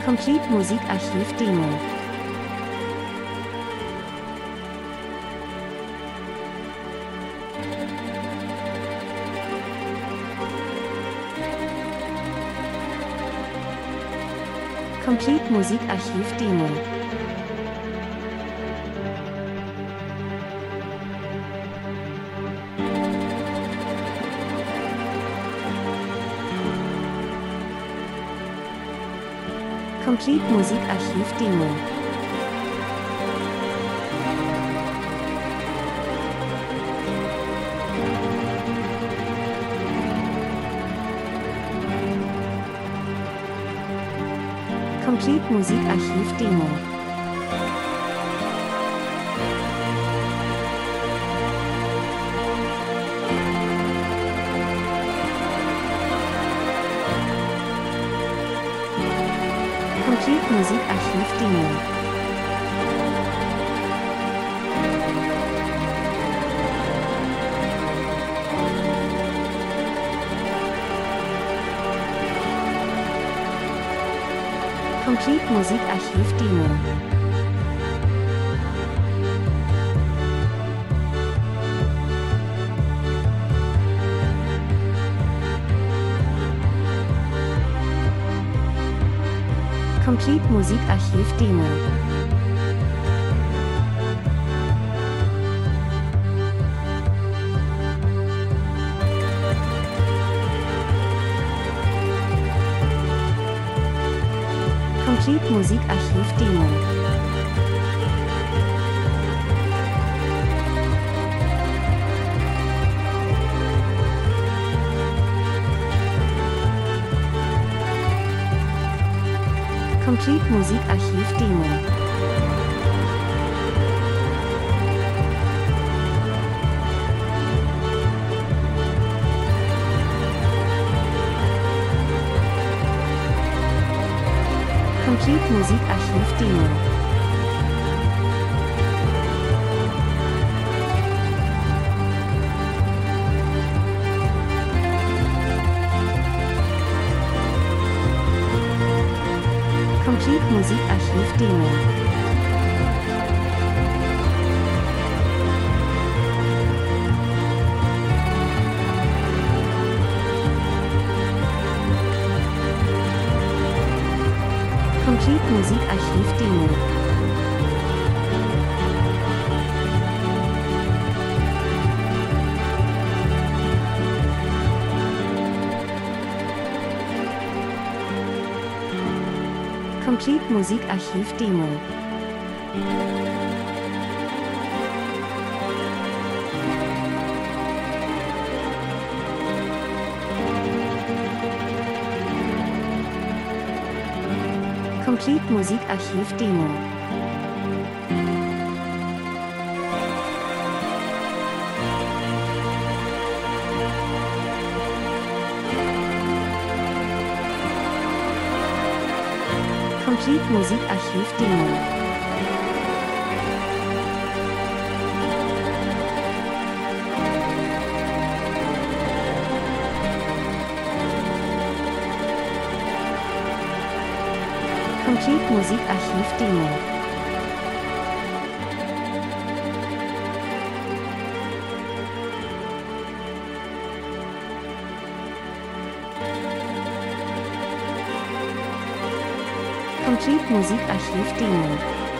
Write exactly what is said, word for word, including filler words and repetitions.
Complete Musikarchiv Demo. Complete Musikarchiv Demo. Complete Musikarchiv Demo. Complete Musikarchiv Demo. Complete Musikarchiv Demo. Complete Musikarchiv Demo. Complete Musikarchiv Demo. Complete Musikarchiv Demo. Complete Musikarchiv Demo. Complete Musikarchiv Demo. Complete Musikarchiv Demo. Complete Musikarchiv Demo. Complete Musikarchiv Demo. Complete Musikarchiv Demo. Complete Musikarchiv Demo. Complete Musikarchiv Demo. Complete Musikarchiv Demo.